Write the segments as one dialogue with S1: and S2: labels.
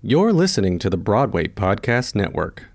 S1: You're listening to the Broadway Podcast Network.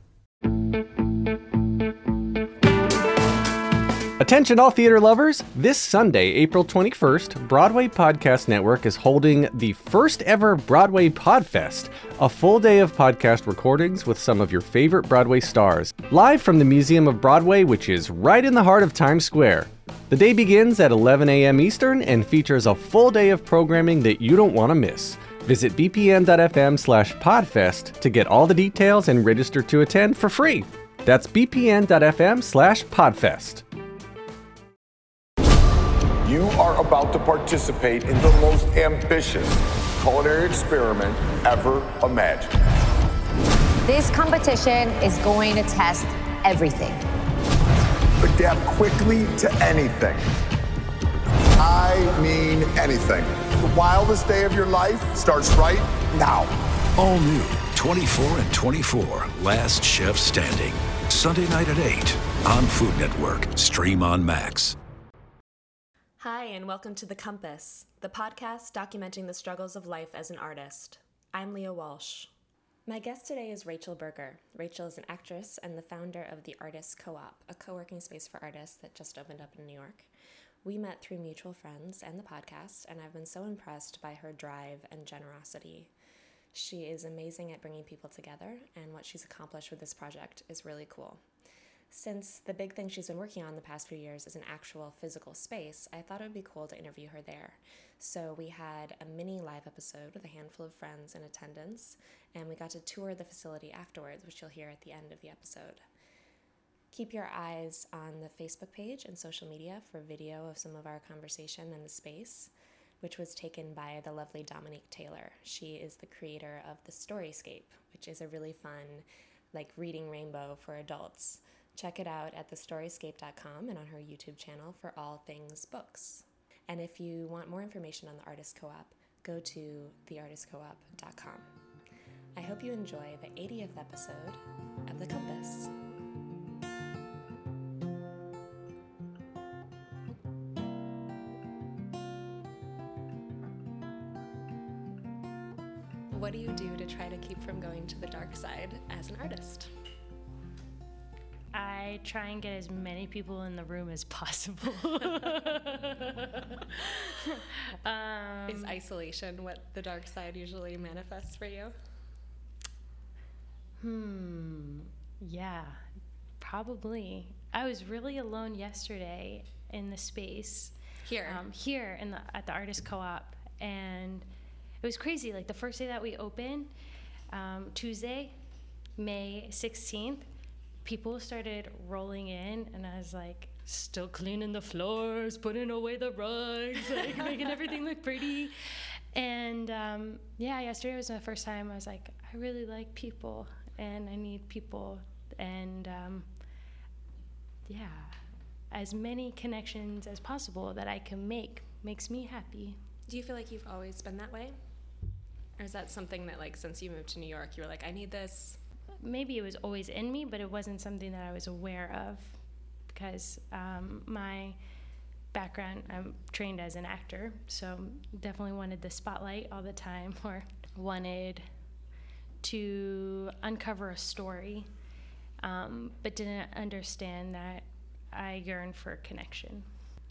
S1: Attention all theater lovers! This Sunday, April 21st, Broadway Podcast Network is holding the first ever Broadway Podfest, a full day of podcast recordings with some of your favorite Broadway stars, live from the Museum of Broadway, which is right in the heart of Times Square. The day begins at 11 a.m. Eastern and features a full day of programming that you don't want to miss. Visit bpn.fm/podfest to get all the details and register to attend for free. That's bpn.fm/podfest.
S2: You are about to participate in the most ambitious culinary experiment ever imagined.
S3: This competition is going to test everything.
S2: Adapt quickly to anything. I mean anything. The wildest day of your life starts right now.
S4: All new 24 and 24, Last Chef Standing. Sunday night at 8 on Food Network. Stream on Max.
S5: Hi, and welcome to The Compass, the podcast documenting the struggles of life as an artist. I'm Leah Walsh. My guest today is Rachel Berger. Rachel is an actress and the founder of the Artists Co-op, a co-working space for artists that just opened up in New York. We met through mutual friends and the podcast, and I've been so impressed by her drive and generosity. She is amazing at bringing people together, and what she's accomplished with this project is really cool. Since the big thing she's been working on the past few years is an actual physical space, I thought it would be cool to interview her there. So we had a mini live episode with a handful of friends in attendance, and we got to tour the facility afterwards, which you'll hear at the end of the episode. Keep your eyes on the Facebook page and social media for video of some of our conversation in the space, which was taken by the lovely Dominique Taylor. She is the creator of The Storyscape, which is a really fun, reading rainbow for adults. Check it out at thestoryscape.com and on her YouTube channel for all things books. And if you want more information on the Artists Co-op, go to theartistcoop.com. I hope you enjoy the 80th episode of The Compass. What do you do to try to keep from going to the dark side as an artist?
S6: I try and get as many people in the room as possible.
S5: Is isolation what the dark side usually manifests for you?
S6: Yeah, probably. I was really alone yesterday in the space.
S5: Here
S6: At the Artists Co-op, and it was crazy. The first day that we opened, Tuesday, May 16th, people started rolling in, and I was still cleaning the floors, putting away the rugs, making everything look pretty. And yesterday was my first time. I was I really like people, and I need people, and as many connections as possible that I can make makes me happy.
S5: Do you feel like you've always been that way? Or is that something that, since you moved to New York, you were I need this?
S6: Maybe it was always in me, but it wasn't something that I was aware of because my background, I'm trained as an actor, so definitely wanted the spotlight all the time, or wanted to uncover a story, but didn't understand that I yearned for connection.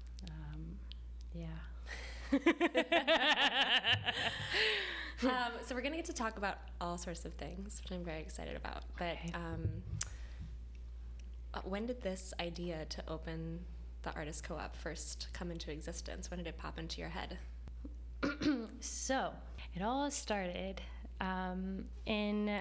S5: So we're going to get to talk about all sorts of things, which I'm very excited about. But when did this idea to open the Artists Co-op first come into existence? When did it pop into your head?
S6: So it all started in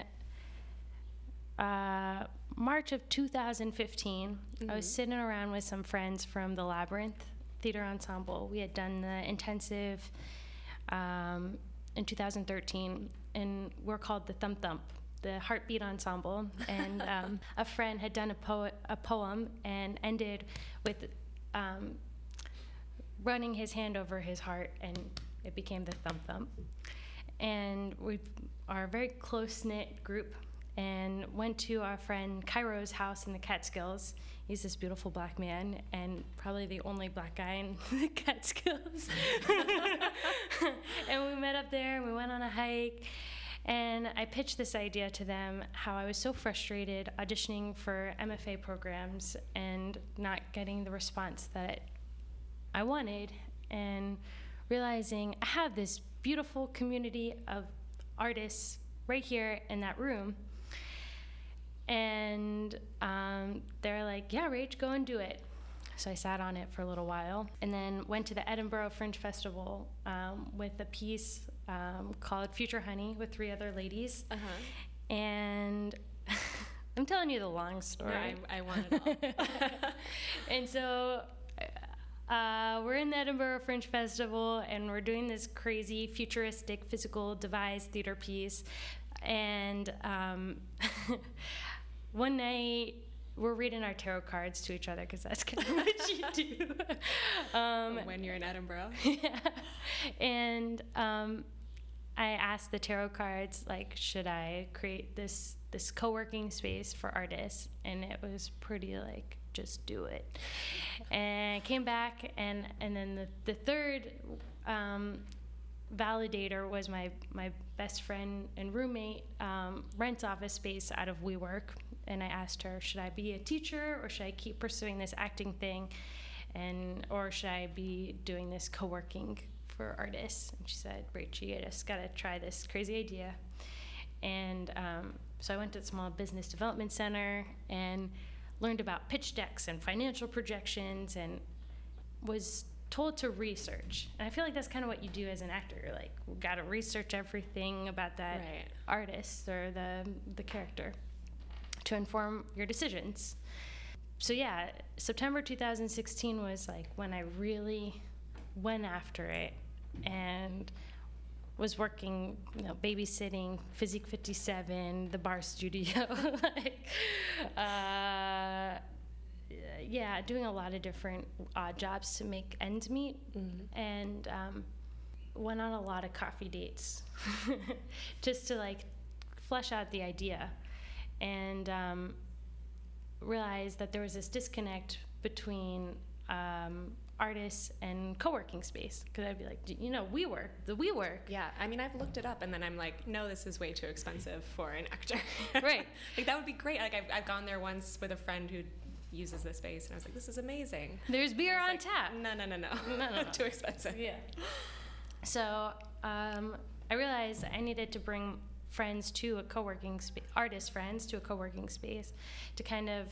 S6: March of 2015. Mm-hmm. I was sitting around with some friends from the Labyrinth Theater Ensemble. We had done the intensive in 2013, and we're called the Thump Thump, the Heartbeat Ensemble. And a friend had done a poem and ended with running his hand over his heart, and it became the Thump Thump. And we are a very close-knit group, and went to our friend Cairo's house in the Catskills. He's this beautiful black man, and probably the only black guy in the Catskills. And we met up there, and we went on a hike, And I pitched this idea to them, how I was so frustrated auditioning for MFA programs and not getting the response that I wanted, and realizing I have this beautiful community of artists right here in that room. And they're like, yeah, Rach, go and do it. So I sat on it for a little while, and then went to the Edinburgh Fringe Festival with a piece called Future Honey with 3 other ladies. And I'm telling you the long story.
S5: No, I want it all.
S6: And so we're in the Edinburgh Fringe Festival, and we're doing this crazy futuristic physical devised theater piece. And one night, we're reading our tarot cards to each other, because that's kind of what you do.
S5: When you're in Edinburgh.
S6: Yeah. And I asked the tarot cards, like, should I create this co-working space for artists? And it was pretty like, just do it. And I came back, and then the third validator was my best friend and roommate, rents office space out of WeWork. And I asked her, should I be a teacher, or should I keep pursuing this acting thing, or should I be doing this co-working for artists? And she said, Rach, you just gotta try this crazy idea. And so I went to the Small Business Development Center and learned about pitch decks and financial projections, and was told to research. And I feel like that's kind of what you do as an actor. You're like, we gotta research everything about that artist or the character to inform your decisions. So yeah, September 2016 was like when I really went after it, and was working, babysitting Physique 57, the bar studio, doing a lot of different odd jobs to make ends meet, and went on a lot of coffee dates just to like flesh out the idea, and realized that there was this disconnect between artists and co-working space, because I'd be like, WeWork.
S5: Yeah, I mean, I've looked it up, and then I'm like, no, this is way too expensive for an actor.
S6: Right.
S5: Like, that would be great. Like, I've gone there once with a friend who uses this space, and I was like, this is amazing.
S6: There's beer on tap.
S5: No. Too expensive.
S6: Yeah. So I realized I needed to bring friends to a co-working space, artist friends to a co-working space, to kind of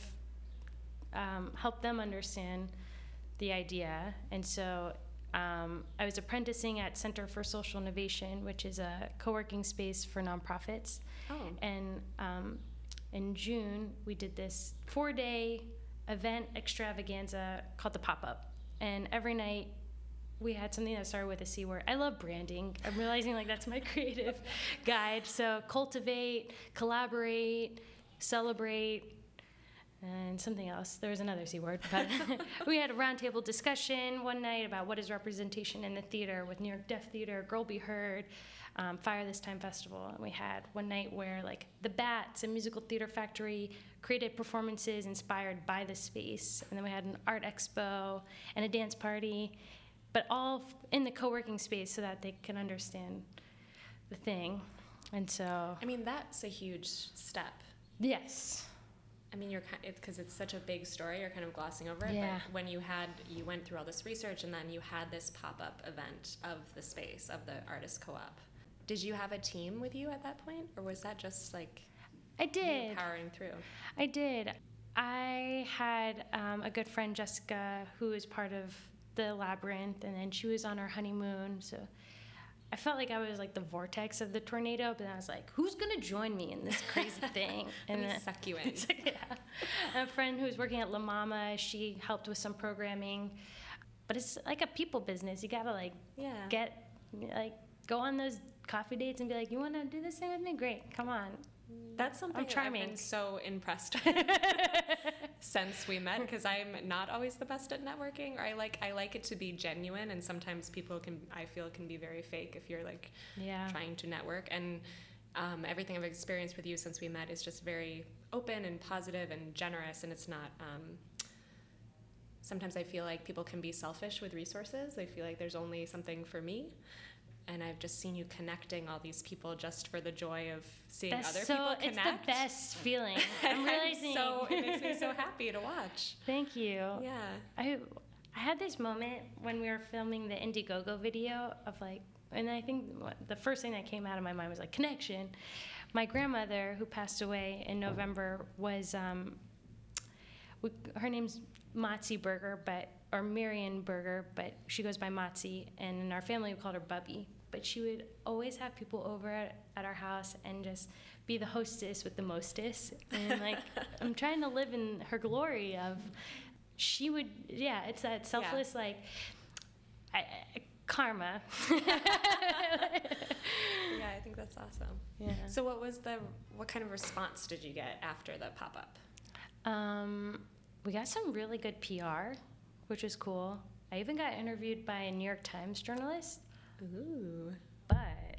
S6: help them understand the idea. And so I was apprenticing at Center for Social Innovation, which is a co-working space for nonprofits.
S5: Oh.
S6: And in June, we did this 4-day event extravaganza called the Pop-Up. And every night, we had something that started with a C word. I love branding. I'm realizing like that's my creative guide. So cultivate, collaborate, celebrate, and something else. There was another C word. But we had a roundtable discussion one night about what is representation in the theater with New York Deaf Theater, Girl Be Heard, Fire This Time Festival. And we had one night where like the Bats and Musical Theater Factory created performances inspired by the space. And then we had an art expo and a dance party, but all in the co-working space so that they can understand the thing. And so,
S5: I mean, that's a huge step.
S6: Yes.
S5: I mean, because it's such a big story, you're kind of glossing over it.
S6: Yeah.
S5: But when you went through all this research, and then you had this pop-up event of the space, of the artist co-op. Did you have a team with you at that point, or was that just like
S6: I did.
S5: you powering through?
S6: I did. I had a good friend, Jessica, who was part of the Labyrinth, and then she was on her honeymoon, so I felt like I was like the vortex of the tornado, but then I was like, who's gonna join me in this crazy thing?
S5: And then suck you in.
S6: Yeah. A friend who was working at La Mama, she helped with some programming, but it's like a people business. You gotta go on those coffee dates and be like, you wanna do this thing with me? Great, come on.
S5: That's something
S6: I'm charming.
S5: I've been so impressed with since we met, because I'm not always the best at networking. Or I like it to be genuine, and sometimes people can be very fake if you're like trying to network. And everything I've experienced with you since we met is just very open and positive and generous, and it's not. Sometimes I feel like people can be selfish with resources. They feel like there's only something for me. and I've just seen you connecting all these people just for the joy of seeing
S6: That's
S5: other
S6: so,
S5: people connect.
S6: It's the best feeling. I'm realizing.
S5: So it makes me so happy to watch.
S6: Thank you.
S5: Yeah.
S6: I had this moment when we were filming the Indiegogo video of like, and I think the first thing that came out of my mind was like connection. My grandmother, who passed away in November, was her name's Motzi Berger, or Marion Berger, but she goes by Motzi, and in our family we called her Bubby. But she would always have people over at our house and just be the hostess with the mostest. And like, I'm trying to live in her glory of, she would, it's that selfless, like, karma.
S5: Yeah, I think that's awesome.
S6: Yeah.
S5: So what kind of response did you get after the pop-up?
S6: We got some really good PR, which was cool. I even got interviewed by a New York Times journalist.
S5: Ooh.
S6: But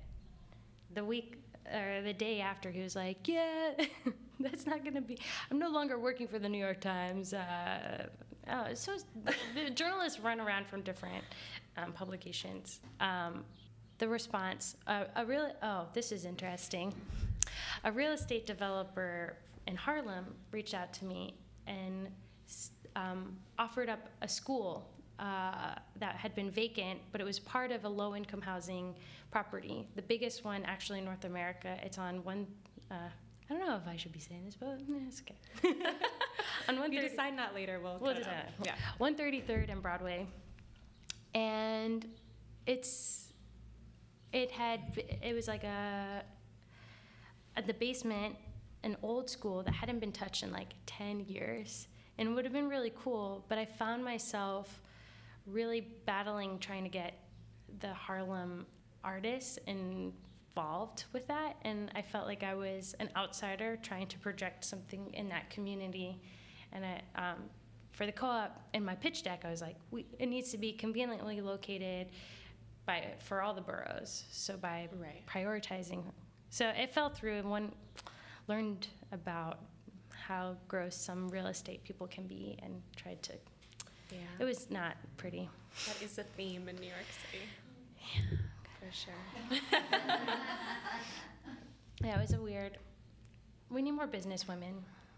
S6: the day after, he was like, yeah, that's not going to be, I'm no longer working for the New York Times. So the journalists run around from different publications. The response, this is interesting. A real estate developer in Harlem reached out to me and offered up a school that had been vacant, but it was part of a low-income housing property, the biggest one actually in North America. It's on I don't know if I should be saying this, but it's okay. On
S5: You decide not later, we'll
S6: do that.
S5: Yeah.
S6: 133rd and Broadway. And it was like at the basement, an old school that hadn't been touched in like 10 years. And it would have been really cool, but I found myself really battling trying to get the Harlem artists involved with that. And I felt like I was an outsider trying to project something in that community. And for the co-op in my pitch deck, I was like, it needs to be conveniently located for all the boroughs. So by prioritizing. So it fell through, and one learned about how gross some real estate people can be and tried to.
S5: Yeah.
S6: It was not pretty.
S5: That is a theme in New York City.
S6: Yeah.
S5: For sure.
S6: Yeah, it was a weird. We need more business women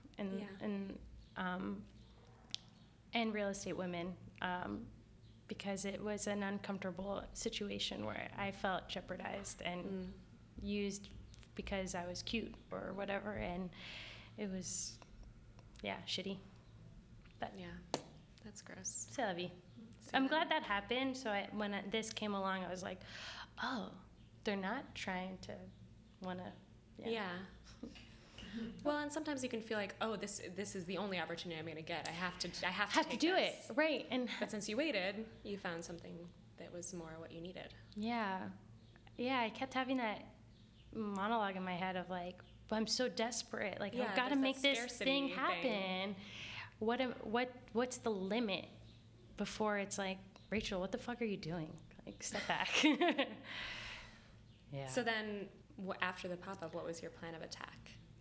S6: and real estate women because it was an uncomfortable situation where I felt jeopardized and used because I was cute or whatever, and it was, shitty. But
S5: yeah, that's gross.
S6: C'est la vie. I'm glad that happened. So when this came along, I was like, oh, they're not trying to want to.
S5: Yeah. Well, and sometimes you can feel like, oh, this is the only opportunity I'm going to get. I have to
S6: do
S5: this.
S6: it, right?
S5: But since you waited, you found something that was more what you needed.
S6: Yeah. I kept having that monologue in my head of like, but I'm so desperate. Like, I've got to make this thing happen. What's the limit before it's like, Rachel, what the fuck are you doing? Like, step back. Yeah.
S5: So then, after the pop-up, what was your plan of attack?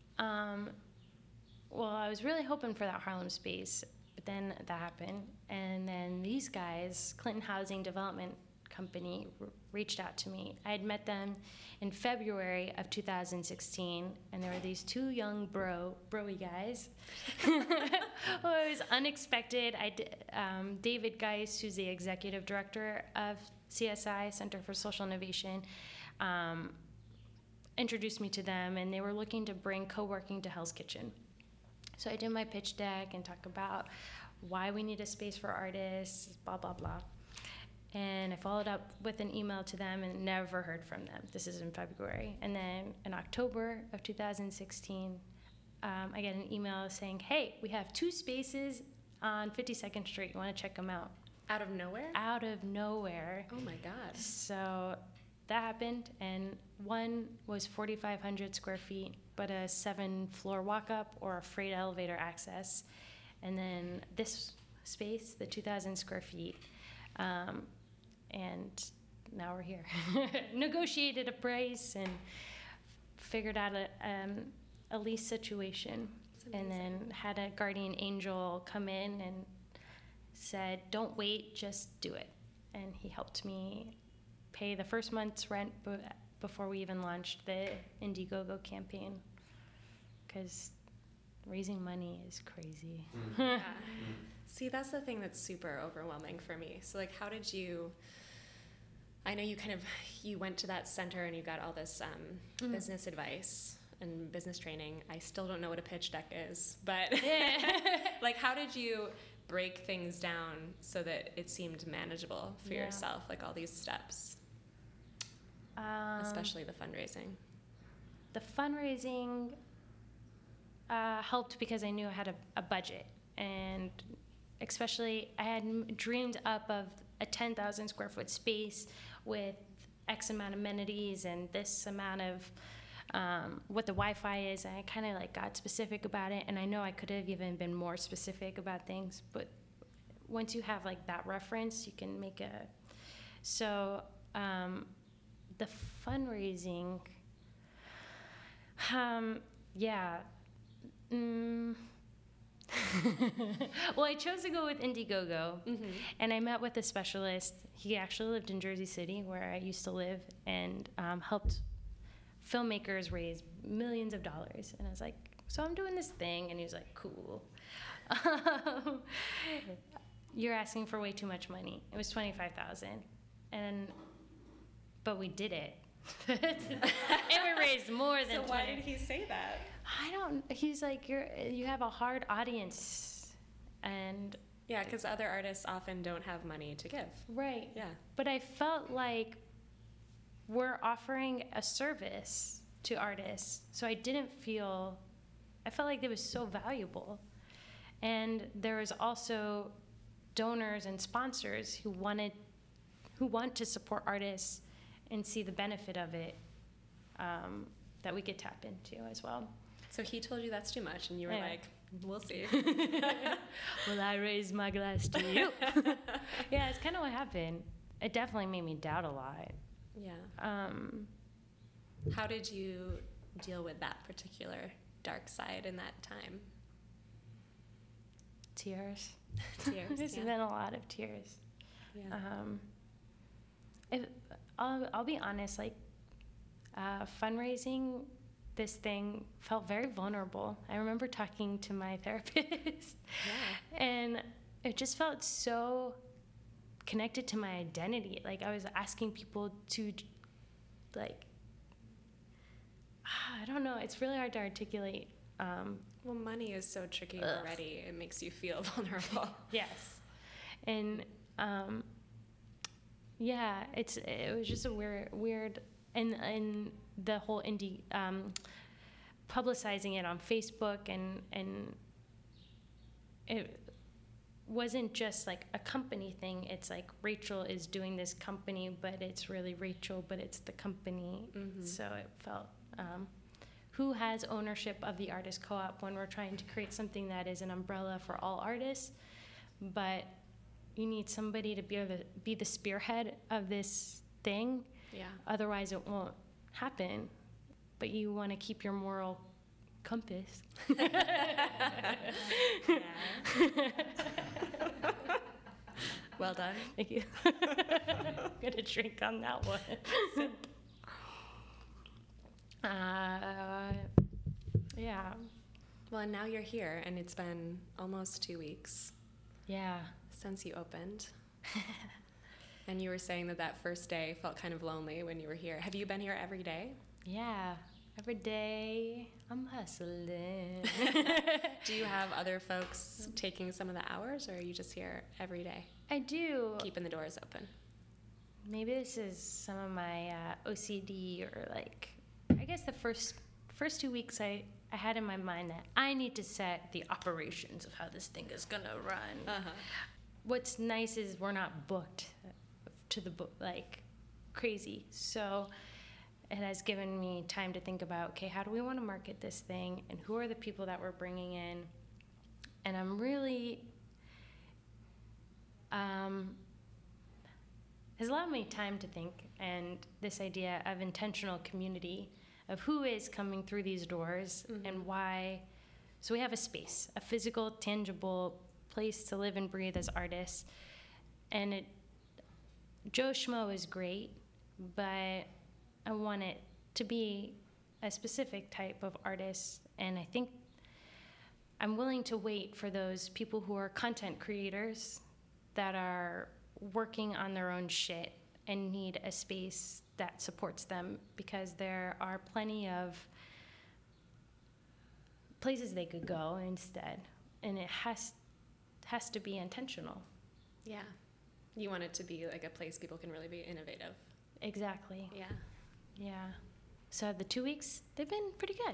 S6: Well, I was really hoping for that Harlem space, but then that happened. And then these guys, Clinton Housing Development Company, reached out to me. I had met them in February of 2016, and there were these two young broy guys. It was unexpected. David Geis, who's the executive director of CSI, Center for Social Innovation, introduced me to them, and they were looking to bring co-working to Hell's Kitchen. So I did my pitch deck and talk about why we need a space for artists, blah, blah, blah. And I followed up with an email to them and never heard from them. This is in February. And then in October of 2016, I get an email saying, hey, we have 2 spaces on 52nd Street. You want to check them out?
S5: Out of nowhere?
S6: Out of nowhere.
S5: Oh, my God.
S6: So that happened, and one was 4,500 square feet, but a 7-floor walk-up or a freight elevator access. And then this space, the 2,000 square feet, and now we're here. Negotiated a price and figured out a lease situation, and then had a guardian angel come in and said, don't wait, just do it. And he helped me pay the first month's rent before we even launched the Indiegogo campaign, because raising money is crazy.
S5: Yeah. See, that's the thing that's super overwhelming for me. So, like, how did you... I know you went to that center and you got all this business advice and business training. I still don't know what a pitch deck is, but like, how did you break things down so that it seemed manageable for yourself, like all these steps, especially the fundraising?
S6: The fundraising helped because I knew I had a budget, and especially I had dreamed up of a 10,000 square foot space with X amount of amenities and this amount of what the Wi-Fi is, and I kind of like got specific about it, and I know I could have even been more specific about things, but once you have like that reference, you can make a... So the fundraising, well, I chose to go with Indiegogo, and I met with a specialist. He actually lived in Jersey City, where I used to live, and helped filmmakers raise millions of dollars. And I was like, so I'm doing this thing, and he was like, cool. You're asking for way too much money. It was $25,000, but we did it. And we raised more than.
S5: So why did he say that?
S6: He's like, you have a hard audience, and
S5: yeah, because other artists often don't have money to give.
S6: Right.
S5: Yeah.
S6: But I felt like we're offering a service to artists, so I felt like it was so valuable. And there was also donors and sponsors who want to support artists and see the benefit of it, that we could tap into as well.
S5: So he told you that's too much, and you were like, we'll see.
S6: Will I raise my glass to you? Yeah, it's kind of what happened. It definitely made me doubt a lot.
S5: Yeah. How did you deal with that particular dark side in that time?
S6: Tears.
S5: Tears.
S6: There's been a lot of tears.
S5: Yeah.
S6: I'll be honest, like, fundraising this thing felt very vulnerable. I remember talking to my therapist, and it just felt so connected to my identity. Like, I was asking people to, like, I don't know, it's really hard to articulate.
S5: Well, money is so tricky already. It makes you feel vulnerable.
S6: Yes. And it was just a weird, and the whole indie publicizing it on Facebook, and it wasn't just like a company thing. It's like Rachel is doing this company, but it's really Rachel, but it's the company. So it felt, who has ownership of the artist co-op when we're trying to create something that is an umbrella for all artists, but you need somebody to be the spearhead of this thing.
S5: Yeah.
S6: Otherwise it won't happen. But you want to keep your moral compass.
S5: Well done.
S6: Thank you. I'm gonna drink on that one. Yeah.
S5: Well, and now you're here, and it's been almost 2 weeks.
S6: Yeah.
S5: Since you opened. And you were saying that first day felt kind of lonely when you were here. Have you been here every day?
S6: Yeah. Every day I'm hustling.
S5: Do you have other folks taking some of the hours, or are you just here every day?
S6: I do.
S5: Keeping the doors open.
S6: Maybe this is some of my OCD, or like, I guess the first 2 weeks I had in my mind that I need to set the operations of how this thing is gonna run. What's nice is we're not booked to the book like crazy, so it has given me time to think about, okay, how do we want to market this thing, and who are the people that we're bringing in? And I'm really has allowed me time to think, and this idea of intentional community, of who is coming through these doors and why. So we have a space, a physical, tangible place to live and breathe as artists. And Joe Schmo is great, but I want it to be a specific type of artist, and I think I'm willing to wait for those people who are content creators that are working on their own shit and need a space that supports them, because there are plenty of places they could go instead, and it has to be intentional.
S5: Yeah. You want it to be like a place people can really be innovative.
S6: Exactly.
S5: Yeah.
S6: Yeah. So the 2 weeks, they've been pretty good.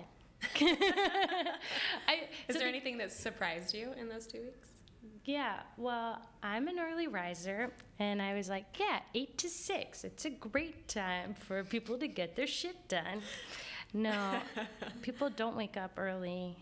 S5: Is there anything that surprised you in those 2 weeks?
S6: Yeah, well, I'm an early riser, and I was like, yeah, 8 to 6. It's a great time for people to get their shit done. No, people don't wake up early.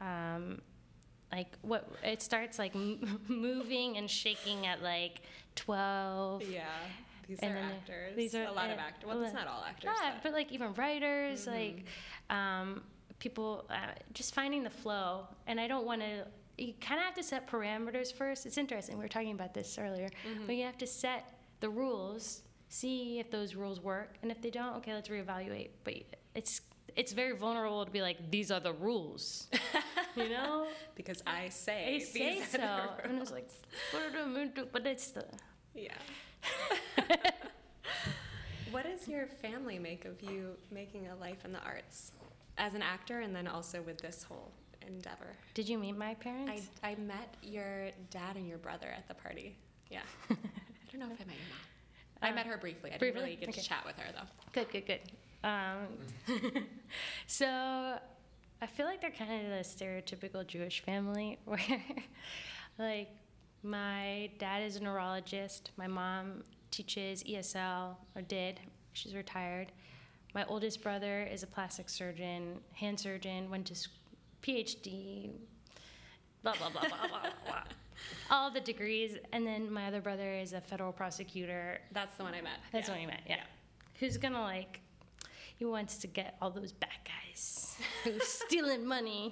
S6: It starts like moving and shaking at like 12.
S5: Yeah. These
S6: And
S5: are
S6: then
S5: actors.
S6: these are
S5: a lot of actors. Well, it's not all actors.
S6: Yeah, but like even writers, like people, just finding the flow. And I don't want to, you kind of have to set parameters first. It's interesting. We were talking about this earlier. But you have to set the rules, see if those rules work. And if they don't, okay, let's reevaluate. But it's very vulnerable to be like, these are the rules, you know?
S5: Because I say
S6: so. And it's like, but it's the...
S5: Yeah. What does your family make of you making a life in the arts as an actor, and then also with this whole endeavor?
S6: Did you meet my parents?
S5: I met your dad and your brother at the party. Yeah. I don't know if I met your mom. I met her briefly. I didn't really get to chat with her, though.
S6: Good. So I feel like they're kind of the stereotypical Jewish family where, like, my dad is a neurologist. My mom teaches ESL, or did. She's retired. My oldest brother is a plastic surgeon, hand surgeon, went to PhD, blah, blah, blah, blah, blah, blah. All the degrees. And then my other brother is a federal prosecutor.
S5: That's the one I met.
S6: That's the one you met, yeah. Who's gonna, like, he wants to get all those bad guys who's stealing money.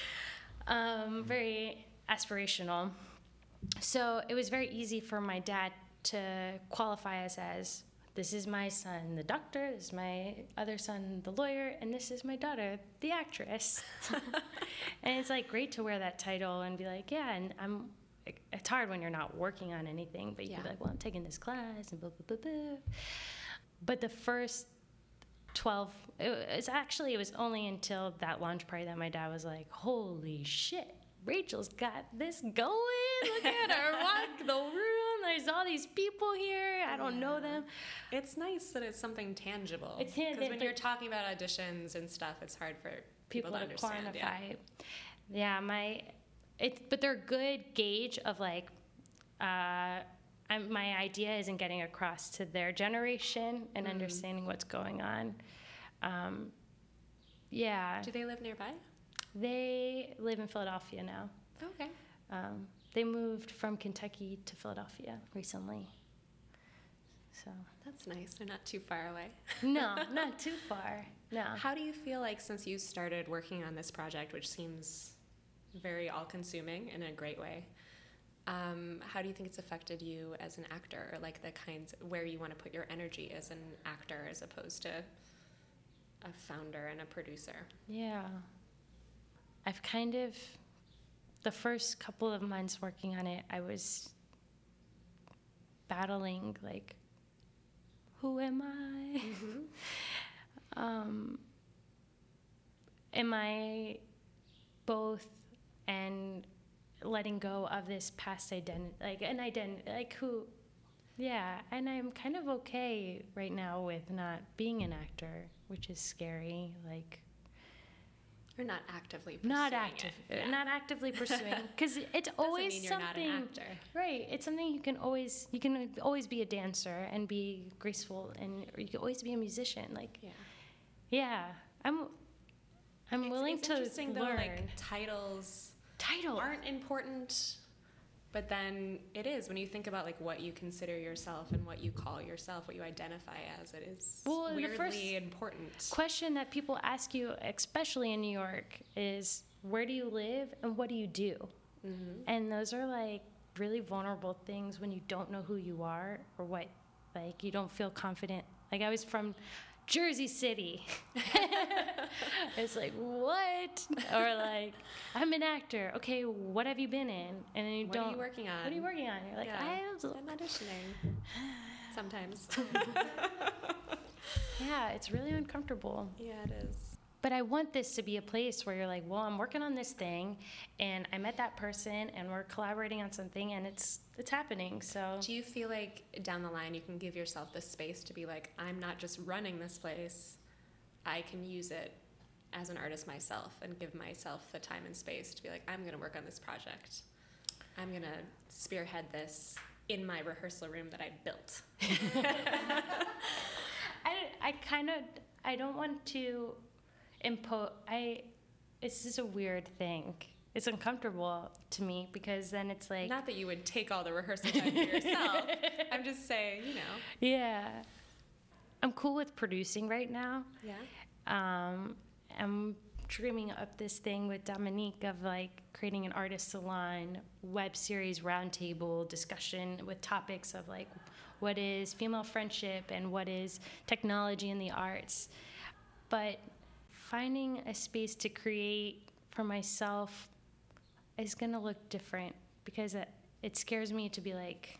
S6: Very aspirational. So it was very easy for my dad to qualify us as, this is my son, the doctor, this is my other son, the lawyer, and this is my daughter, the actress. And it's like great to wear that title and be like, yeah, and it's hard when you're not working on anything, but you'd be like, well, I'm taking this class and blah, blah, blah, blah. But the first 12, it was only until that launch party that my dad was like, holy shit, Rachel's got this going. Look at her walk the room. There's all these people here. I don't know them.
S5: It's nice that it's something tangible.
S6: It's tangible.
S5: Because when you're talking about auditions and stuff, it's hard for people to understand.
S6: Quantify. But they're a good gauge of like, my idea isn't getting across to their generation and understanding what's going on.
S5: Do they live nearby?
S6: They live in Philadelphia now.
S5: Okay.
S6: They moved from Kentucky to Philadelphia recently. So
S5: that's nice. They're not too far away.
S6: No, not too far. No.
S5: How do you feel like since you started working on this project, which seems very all-consuming in a great way, how do you think it's affected you as an actor, or like the kinds where you want to put your energy as an actor as opposed to a founder and a producer?
S6: Yeah. I've kind of, the first couple of months working on it, I was battling, like, who am I? Am I both, and letting go of this past identity, and I'm kind of okay right now with not being an actor, which is scary, like,
S5: Or not actively pursuing
S6: not actively pursuing, because it's always
S5: mean you're
S6: something.
S5: not an actor.
S6: Right, it's something you can always be a dancer and be graceful, or you can always be a musician. Like, I'm willing to
S5: interesting,
S6: learn.
S5: Though, like titles aren't important, but then it is when you think about like what you consider yourself and what you call yourself, what you identify as. It is weirdly important.
S6: Question that people ask you, especially in New York, is where do you live and what do you do? Mm-hmm. And those are like really vulnerable things when you don't know who you are or what, like you don't feel confident Like, I was from Jersey City. It's like, what? Or like, I'm an actor. Okay, what have you been in? And then you
S5: What are you working on?
S6: What are you working on? You're like,
S5: I'm auditioning. Sometimes.
S6: Yeah, it's really uncomfortable.
S5: Yeah, it is.
S6: But I want this to be a place where you're like, well, I'm working on this thing, and I met that person, and we're collaborating on something, and it's happening. So
S5: Do you feel like down the line you can give yourself the space to be like, I'm not just running this place, I can use it as an artist myself and give myself the time and space to be like, I'm going to work on this project. I'm going to spearhead this in my rehearsal room that I built.
S6: I don't want to impose. It's just a weird thing. It's uncomfortable to me because then it's like.
S5: Not that you would take all the rehearsal time for yourself. I'm just saying, you know.
S6: Yeah. I'm cool with producing right now.
S5: Yeah.
S6: I'm dreaming up this thing with Dominique of like creating an artist salon, web series, roundtable discussion with topics of like what is female friendship and what is technology in the arts. But finding a space to create for myself is going to look different because it scares me to be like,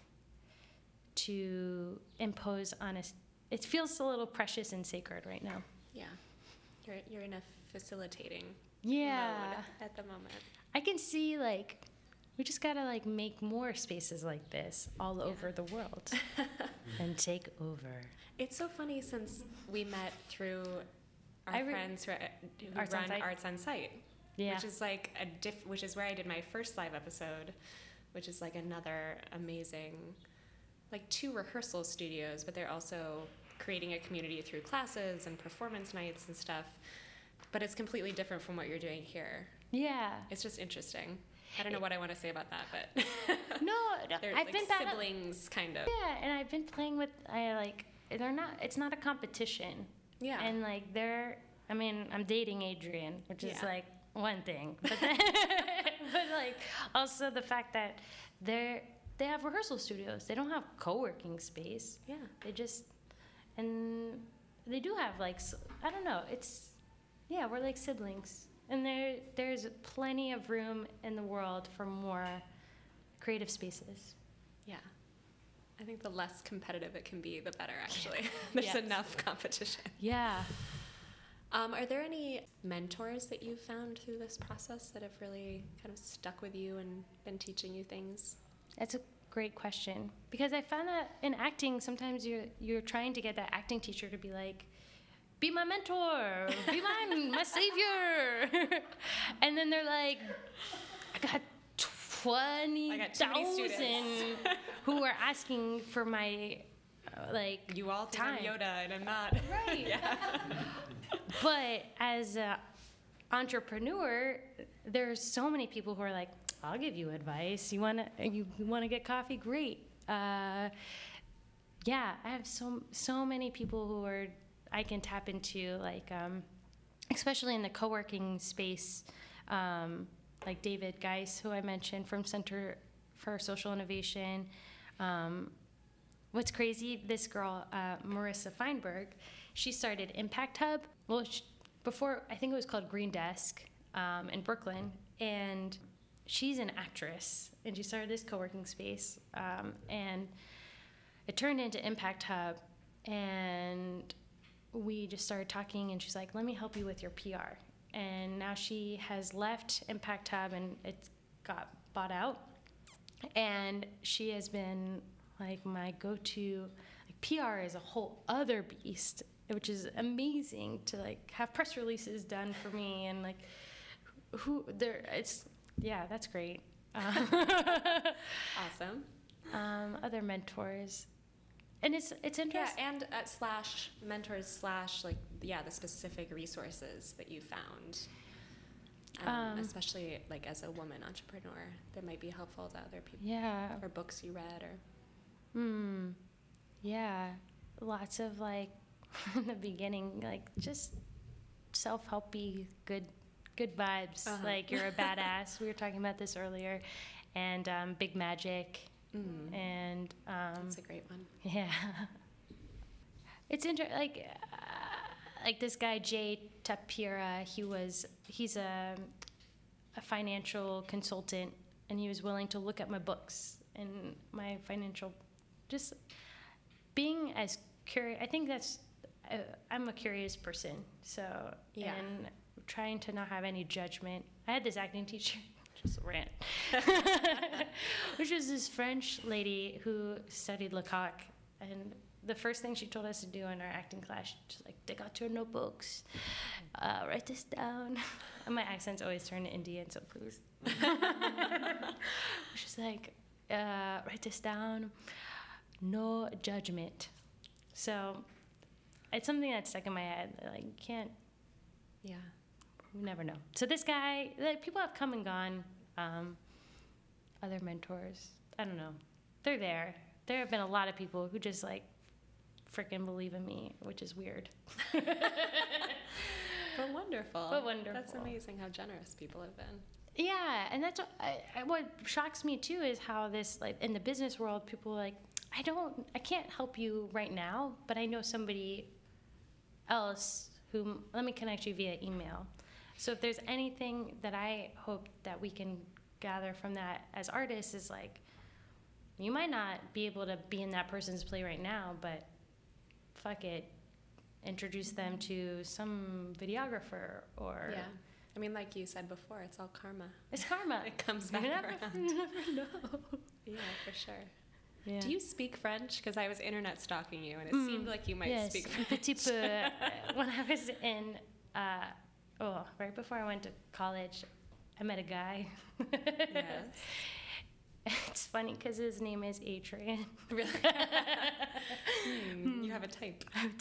S6: to impose on it feels a little precious and sacred right now.
S5: Yeah. You're in a facilitating
S6: mode
S5: at the moment.
S6: I can see like we just gotta like make more spaces like this all over the world and take over.
S5: It's so funny since we met through our friends who run Arts on Site, which is like which is where I did my first live episode, which is like another amazing, like 2 rehearsal studios, but they're also creating a community through classes and performance nights and stuff. But it's completely different from what you're doing here.
S6: Yeah.
S5: It's just interesting. I don't know what I want to say about that, but
S6: no,
S5: they're
S6: I've
S5: like
S6: been
S5: siblings, kind of.
S6: Yeah, and I've been playing with. They're not. It's not a competition.
S5: Yeah.
S6: And like I'm dating Adrian, which is like one thing, but but like also the fact that they have rehearsal studios. They don't have co-working space.
S5: Yeah.
S6: And they do have like I don't know. We're like siblings. And there's plenty of room in the world for more creative spaces.
S5: Yeah. I think the less competitive it can be, the better, actually. There's enough competition.
S6: Yeah.
S5: Are there any mentors that you've found through this process that have really kind of stuck with you and been teaching you things?
S6: That's a great question. Because I found that in acting, sometimes you're trying to get that acting teacher to be like, be my mentor, be my savior. And then they're like, I got 20,000 who are asking for my,
S5: you all think
S6: time.
S5: I'm Yoda and I'm not.
S6: Right.
S5: Yeah.
S6: But as an entrepreneur, there's so many people who are like, I'll give you advice. You wanna get coffee? Great. I have so many people who are I can tap into, like especially in the co-working space, like David Geis, who I mentioned from Center for Social Innovation. What's crazy, this girl, Marissa Feinberg, she started Impact Hub. Well, before, I think it was called Green Desk in Brooklyn, and she's an actress, and she started this co-working space, and it turned into Impact Hub, and we just started talking, and she's like, let me help you with your PR. And now she has left Impact Hub, and it got bought out. And she has been like my go-to. Like, PR is a whole other beast, which is amazing to like have press releases done for me, and like that's great.
S5: Awesome.
S6: Other mentors. And it's interesting.
S5: Yeah, and mentors the specific resources that you found, especially like as a woman entrepreneur, that might be helpful to other people.
S6: Yeah.
S5: Or books you read, or.
S6: Yeah, lots of like in the beginning, like just self-helpy, good vibes. Like you're a badass. We were talking about this earlier, and Big Magic. And
S5: that's a great one.
S6: Yeah. it's like this guy Jay Tapira. He's a financial consultant, and he was willing to look at my books and my financial, just being as curious. I think that's I'm a curious person, so and trying to not have any judgment. I had this acting teacher, just a rant, which was this French lady who studied Lecoq, and the first thing she told us to do in our acting class, she's like, take out your notebooks, write this down. And my accent's always turned to Indian, so please. She's like, write this down, no judgment. So it's something that's stuck in my head. Like, you can't, you never know. So this guy, like, people have come and gone, other mentors, I don't know. They're there. There have been a lot of people who just, like, freaking believe in me, which is weird.
S5: But wonderful. That's amazing how generous people have been.
S6: Yeah, and that's what shocks me too is how this, like, in the business world, people are like, I can't help you right now, but I know somebody else who, let me connect you via email. So if there's anything that I hope that we can gather from that as artists is, like, you might not be able to be in that person's play right now, but fuck it, introduce them to some videographer or...
S5: Yeah. I mean, like you said before, it's all karma.
S6: It's karma.
S5: It comes back around.
S6: You never know.
S5: Yeah, for sure.
S6: Yeah.
S5: Do you speak French? Because I was internet stalking you, and it seemed like you might speak French.
S6: Petit peu. When I was in, right before I went to college, I met a guy.
S5: Yes.
S6: It's funny because his name is Adrian.
S5: Really? You have a type.
S6: I have a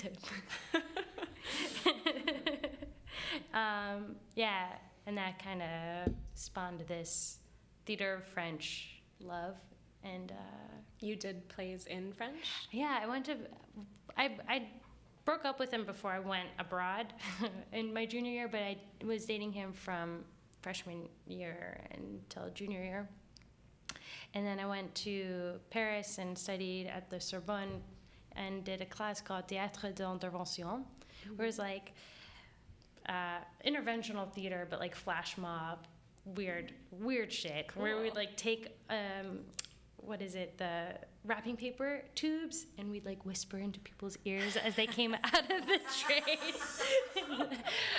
S6: type. Yeah, and that kind of spawned this theater of French love. And
S5: you did plays in French?
S6: Yeah, I broke up with him before I went abroad in my junior year, but I was dating him from freshman year until junior year. And then I went to Paris and studied at the Sorbonne and did a class called Théâtre d'Intervention, where it's like interventional theater, but like flash mob, weird shit, cool. Where we'd like take, the wrapping paper tubes, and we'd like whisper into people's ears as they came out of the train.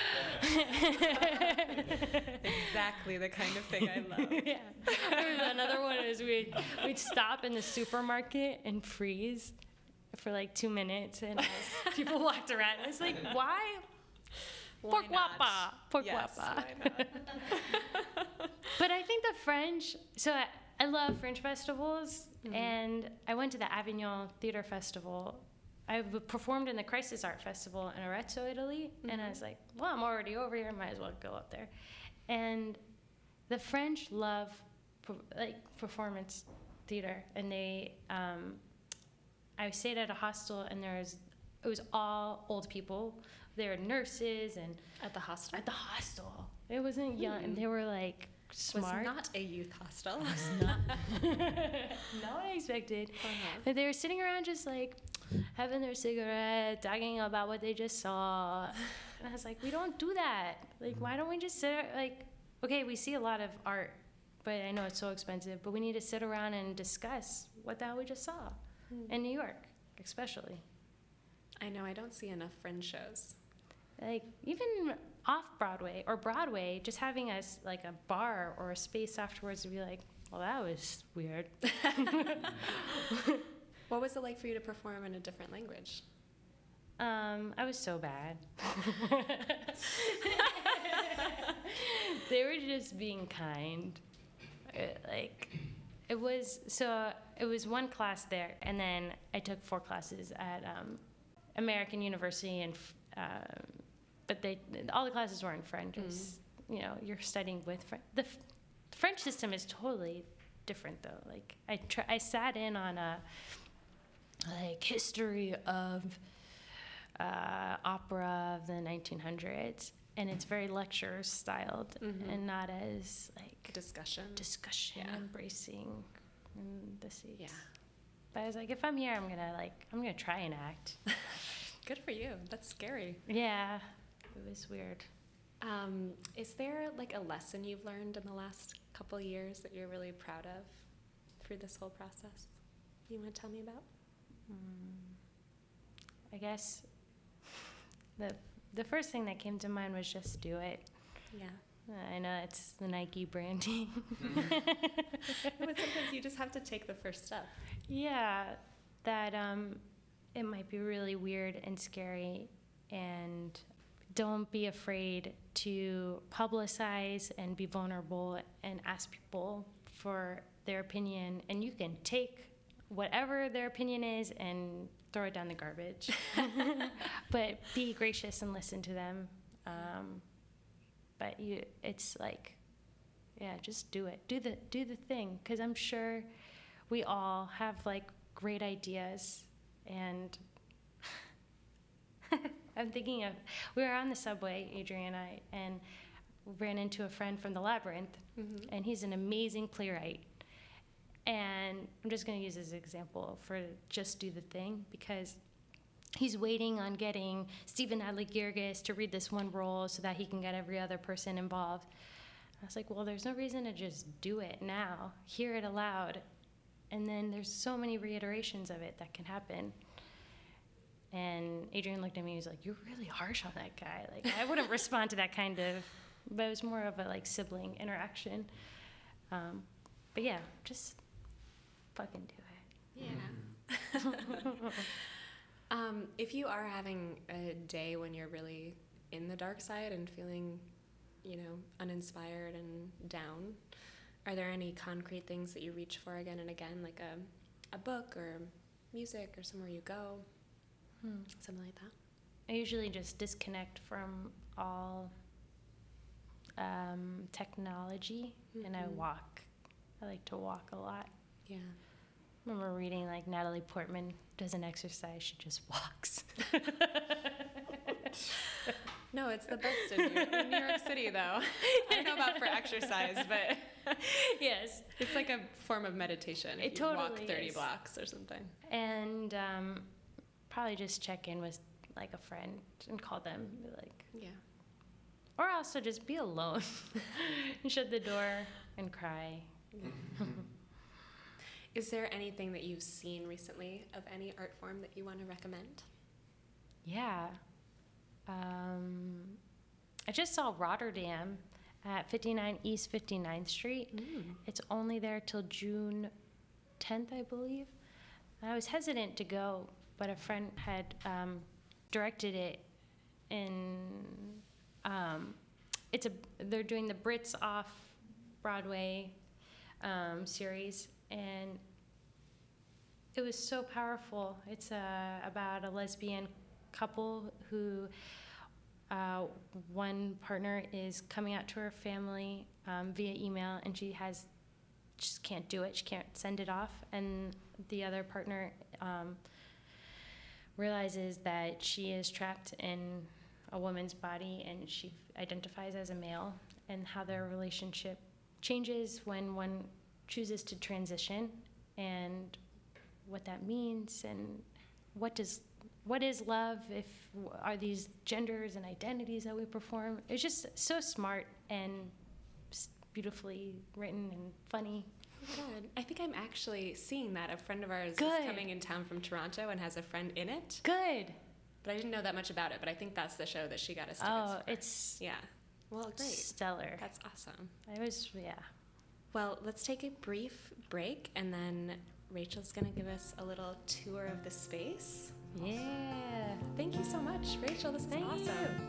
S5: Exactly the kind of thing I love.
S6: Yeah. Another one is we'd stop in the supermarket and freeze for like 2 minutes, and as people walked around, it's like, why? Pork guapa.
S5: Why not?
S6: But I think the French, so I love French festivals, and I went to the Avignon Theater Festival. I performed in the Crisis Art Festival in Arezzo, Italy, and I was like, well, I'm already over here, might as well go up there. And the French love performance theater, and they, I stayed at a hostel, and it was all old people. There were nurses and
S5: at the hostel.
S6: It wasn't young. They were like smart.
S5: Was not a youth hostel.
S6: Not what I expected. But they were sitting around just like having their cigarette, talking about what they just saw. And I was like, we don't do that. Like, why don't we just sit okay, we see a lot of art, but I know it's so expensive, but we need to sit around and discuss what the hell we just saw in New York, especially.
S5: I know, I don't see enough Fringe shows.
S6: Like, even off Broadway or Broadway, just having a bar or a space afterwards to be like, well, that was weird.
S5: What was it like for you to perform in a different language?
S6: I was so bad. They were just being kind. It was one class there, and then I took 4 classes at American University, and but all the classes were in French. You're studying with French. The French system is totally different, though. Like I sat in on a history of opera of the 1900s, and it's very lecture styled and not as discussion, embracing the seats. Yeah. But I was like, if I'm here, I'm gonna try and act.
S5: Good for you. That's scary.
S6: Yeah, it was weird.
S5: Is there like a lesson you've learned in the last couple years that you're really proud of through this whole process you want to tell me about?
S6: I guess the first thing that came to mind was just do it.
S5: Yeah.
S6: I know it's the Nike branding.
S5: But sometimes you just have to take the first step.
S6: Yeah, that it might be really weird and scary, and don't be afraid to publicize and be vulnerable and ask people for their opinion, and you can take whatever their opinion is and throw it down the garbage. But be gracious and listen to them. But it's like, yeah, just do it. Do the thing, because I'm sure we all have like great ideas. And I'm thinking of, we were on the subway, Adrian and I, and ran into a friend from the Labyrinth, and he's an amazing playwright. And I'm just going to use this example for just do the thing, because he's waiting on getting Stephen Adly Guirgis to read this one role so that he can get every other person involved. I was like, well, there's no reason to just do it now. Hear it aloud. And then there's so many reiterations of it that can happen. And Adrian looked at me, he was like, you're really harsh on that guy. Like, I wouldn't respond to that kind of, but it was more of a like sibling interaction. But yeah, just fucking do it.
S5: Yeah. If you are having a day when you're really in the dark side and feeling, uninspired and down, are there any concrete things that you reach for again and again, like a book or music or somewhere you go, something like that?
S6: I usually just disconnect from all technology, and I walk. I like to walk a lot.
S5: Yeah.
S6: I remember reading like Natalie Portman doesn't exercise, she just walks.
S5: No, it's the best in New York City, though. I don't know about for exercise, but
S6: yes,
S5: it's like a form of meditation.
S6: It totally
S5: walk 30
S6: is.
S5: blocks or something.
S6: And probably just check in with like a friend and call them, be like,
S5: yeah.
S6: Or also just be alone and shut the door and cry.
S5: Is there anything that you've seen recently of any art form that you want to recommend?
S6: Yeah. I just saw Rotterdam at 59 East 59th Street. It's only there till June 10th, I believe. I was hesitant to go, but a friend had directed it in... they're doing the Brits Off Broadway series, and it was so powerful. It's about a lesbian couple who one partner is coming out to her family via email, and she just can't do it. She can't send it off, and the other partner realizes that she is trapped in a woman's body, and she identifies as a male, and how their relationship changes when one chooses to transition, and what that means, and what is love, are these genders and identities that we perform. It's just so smart and beautifully written and funny.
S5: Good. I think I'm actually seeing that. A friend of ours is coming in town from Toronto and has a friend in it.
S6: Good.
S5: But I didn't know that much about it, but I think that's the show that she got us tickets for.
S6: It's
S5: yeah. Well, great.
S6: Stellar.
S5: That's awesome.
S6: Yeah.
S5: Well, let's take a brief break, and then Rachel's going to give us a little tour of the space.
S6: Yeah.
S5: Thank you so much, Rachel. This is awesome.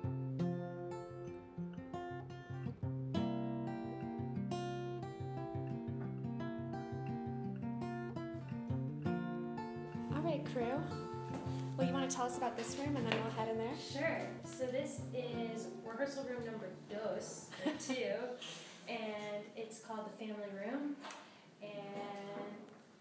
S5: All right, crew. Well, you want to tell us about this room, and then we'll head in there?
S6: Sure. So this is rehearsal room number 2, and it's called the family room, and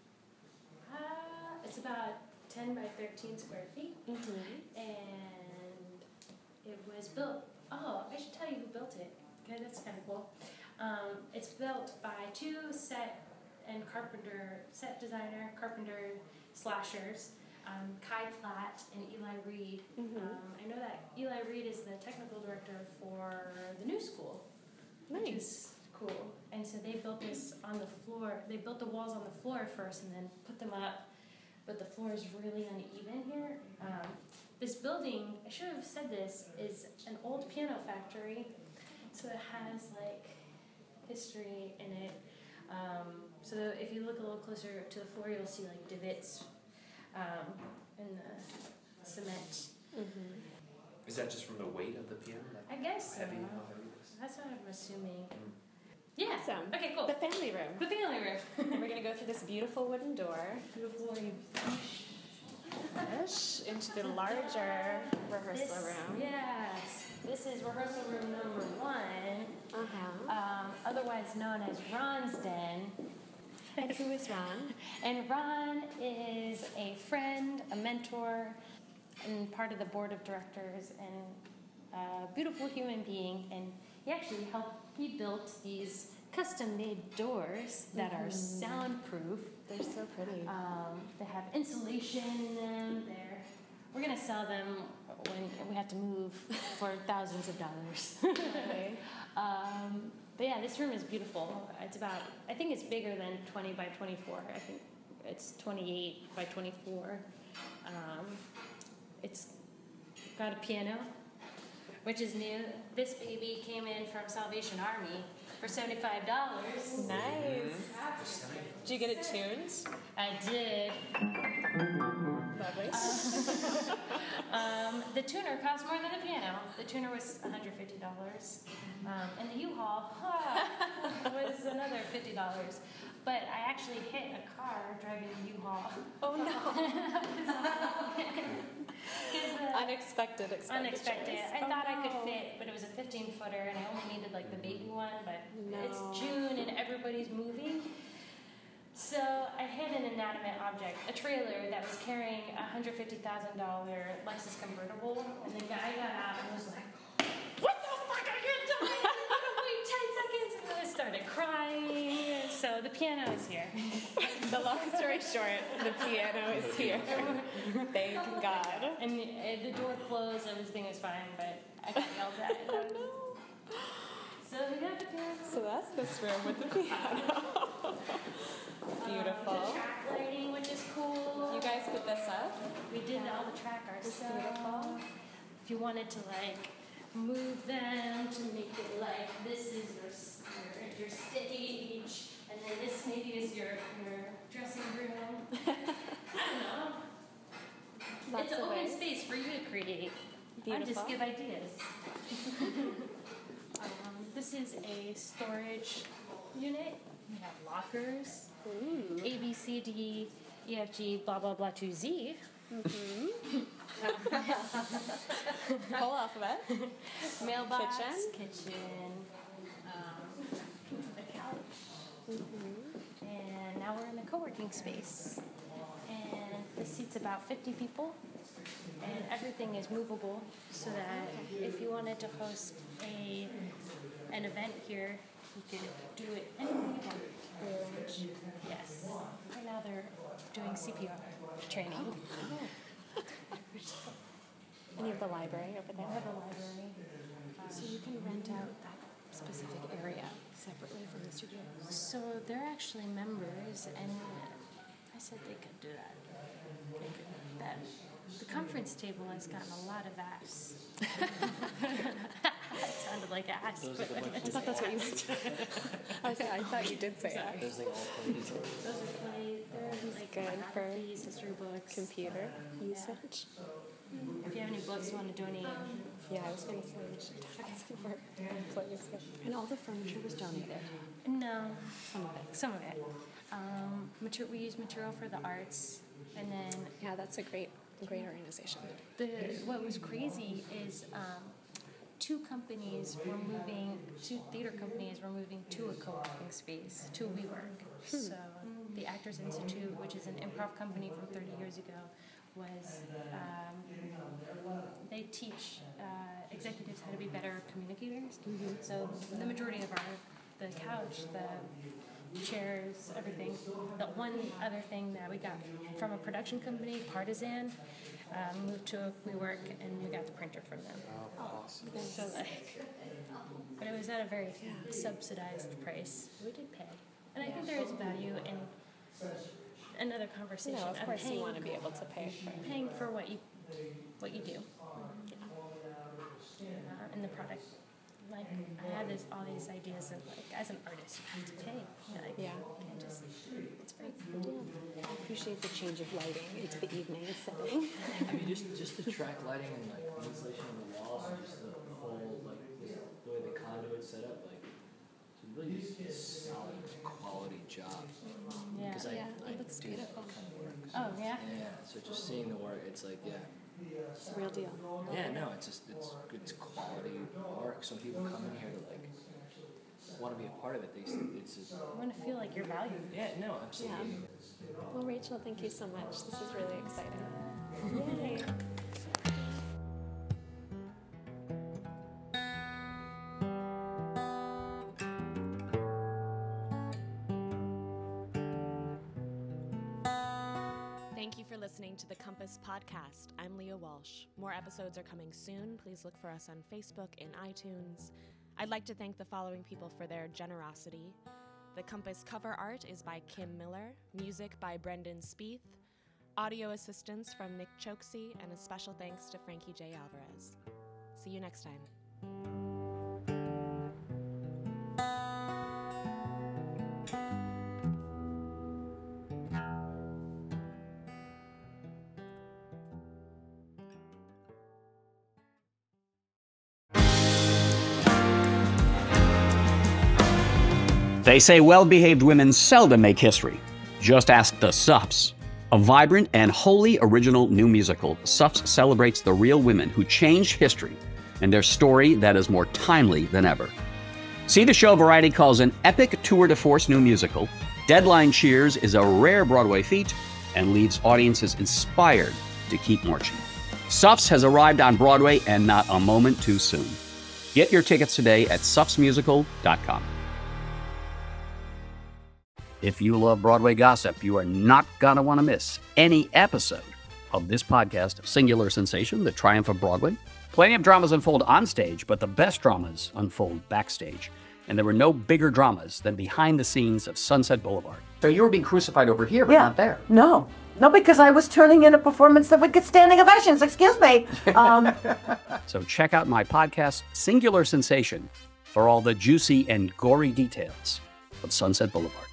S6: it's about 10 by 13 square feet, and it was built, I should tell you who built it. Okay, that's kind of cool. It's built by 2 set designer, carpenter slashers, Kai Platt and Eli Reed. I know that Eli Reed is the technical director for the new school.
S5: Nice.
S6: Which is cool. And so they built this on the floor. They built the walls on the floor first and then put them up. But the floor is really uneven here. This building, I should have said this, is an old piano factory. So it has like history in it. So if you look a little closer to the floor, you'll see like divots in the cement.
S7: Is that just from the weight of the piano?
S6: I guess so.
S7: How heavy it is?
S6: That's what I'm assuming. Yeah.
S5: Awesome.
S6: Okay, cool.
S5: The family room.
S6: The family room.
S5: We're going to go through this beautiful wooden door.
S6: Beautiful.
S5: Push into the larger rehearsal room.
S6: Yes. This is rehearsal room number 1, otherwise known as Ron's Den.
S5: And who is Ron?
S6: And Ron is a friend, a mentor, and part of the board of directors, and a beautiful human being. And he built these custom-made doors that are soundproof.
S5: They're so pretty.
S6: They have insulation in them. We're going to sell them when we have to move for thousands of dollars.
S5: Okay.
S6: But yeah, this room is beautiful. I think it's bigger than 20 by 24. I think it's 28 by 24. It's got a piano, which is new. This baby came in from Salvation Army for $75.
S5: Nice. Did you get it tuned?
S6: I did.
S5: Lovely.
S6: The tuner cost more than the piano. The tuner was $150. And the U-Haul was another $50. But I actually hit a car driving the U-Haul.
S5: Oh no. Unexpected expenditures.
S6: Unexpected. I thought I could fit, but it was a 15-footer, and I only needed like the baby one. But it's June and everybody's moving. So I hit an inanimate object, a trailer that was carrying a $150,000 Lexus convertible, and the guy got out and was like, "What the fuck are you doing? Wait 10 seconds!" And I started crying. So the piano is here.
S5: The long story short, the piano is here. Thank God.
S6: And the door closed, everything was fine, but I got yelled at.
S5: Oh no.
S6: So we got the piano.
S5: So that's this room with the piano. Beautiful.
S6: The track lighting, which is cool.
S5: You guys put this up?
S6: We did all the track ourselves.
S5: Beautiful.
S6: If you wanted to like move them to make it like this is your stage, and then this maybe is your dressing room. I don't know. It's an open space for you to create. I just give ideas. This is a storage unit. We have lockers.
S5: Ooh.
S6: A, B, C, D, E, F, G, blah, blah, blah, to Z.
S5: Whole alphabet.
S6: Mailbox.
S5: Kitchen.
S6: A couch. And now we're in the co-working space. And this seats about 50 people. And everything is movable so that if you wanted to host an event here, you could do it anywhere you want. Yes. Right now they're doing CPR training.
S5: And you have the library over there?
S6: I have a library.
S5: So you can rent out that specific area separately from the studio?
S6: So they're actually members, and I said they could do that. The conference table has gotten a lot of ass. It sounded like ass.
S5: I thought that's what you said. I thought you did say ass.
S7: Those things all play each other.
S6: Those are played. They're like
S5: good for
S6: biographies, history books.
S5: Computer usage.
S6: If you have any books you want to donate.
S5: Yeah, I was going to say we should ask for employees. And all the furniture was donated?
S6: No, some of it. We use material for the arts, and then
S5: Yeah, that's a great organization.
S6: what was crazy is two theater companies were moving to a co-working space, to WeWork. So the Actors Institute, which is an improv company from 30 years ago, they teach executives how to be better communicators. So the majority of the couch, chairs, everything. The one other thing that we got from a production company, Partisan, moved to WeWork, and we got the printer from them.
S7: Oh, awesome.
S6: So but it was at a very subsidized price. We did pay, and I think there is value in another conversation.
S5: No, of course you want to be able to pay for it.
S6: Paying for what you do, and the product. Like I had all these ideas of like as an artist you have to pay. Like,
S5: Yeah.
S6: It's very
S5: I appreciate the change of lighting into the evening setting.
S7: I mean, just the track lighting and like the insulation on the walls and just the whole like the way the conduit's set up, like it's really just a solid quality job.
S6: Yeah.
S7: Because
S5: Yeah,
S7: I
S5: it looks
S7: do
S5: beautiful.
S7: that kind of work.
S6: Oh yeah.
S7: Yeah, so just seeing the work, it's like
S5: It's the real deal.
S7: yeah, no, it's quality work. So people come in here to like want to be a part of it. It's just,
S6: I want to feel like you're valued.
S7: yeah, no, absolutely.
S5: Well, Rachel, thank you so much. This is really exciting. Yay. Thank you for listening to the Compass Podcast. I'm Leah Walsh. More episodes are coming soon. Please look for us on Facebook and iTunes. I'd like to thank the following people for their generosity. The Compass cover art is by Kim Miller, music by Brendan Spieth, audio assistance from Nick Choksey, and a special thanks to Frankie J. Alvarez. See you next time.
S8: They say well-behaved women seldom make history. Just ask the Suffs. A vibrant and wholly original new musical, Suffs celebrates the real women who changed history and their story that is more timely than ever. See the show Variety calls an epic tour de force new musical. Deadline cheers is a rare Broadway feat and leaves audiences inspired to keep marching. Suffs has arrived on Broadway and not a moment too soon. Get your tickets today at suffsmusical.com. If you love Broadway gossip, you are not going to want to miss any episode of this podcast, Singular Sensation, The Triumph of Broadway. Plenty of dramas unfold on stage, but the best dramas unfold backstage. And there were no bigger dramas than behind the scenes of Sunset Boulevard. So you were being crucified over here, but not there.
S9: No, because I was turning in a performance that would get standing ovations. Excuse me.
S8: So check out my podcast, Singular Sensation, for all the juicy and gory details of Sunset Boulevard.